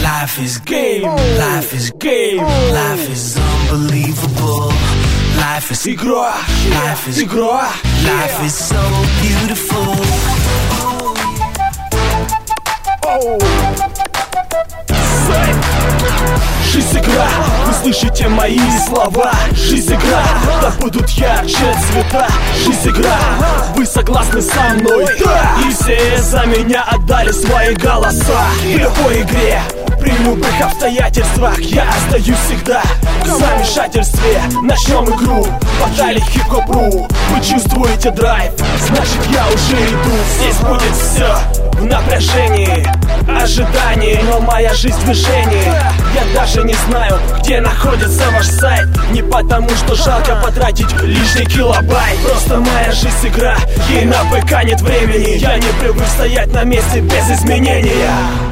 Life is game, life is game, life is unbelievable. Life is игра, life is игра, life is so beautiful. Жизнь игра, вы слышите мои слова. Жизнь игра, да будут ярче цвета. Жизнь игра, вы согласны со мной? Да! И все за меня отдали свои голоса. В любой игре, при любых обстоятельствах я остаюсь всегда в замешательстве. Начнем игру, подали хип-хоп.ру. Вы чувствуете драйв, значит я уже иду. Здесь будет все в напряжении, ожидании, но моя жизнь в движении. Я даже не знаю, где находится ваш сайт. Не потому, что жалко потратить лишний килобайт. Просто моя жизнь игра, ей на ПК нет времени. Я не привык стоять на месте без изменения.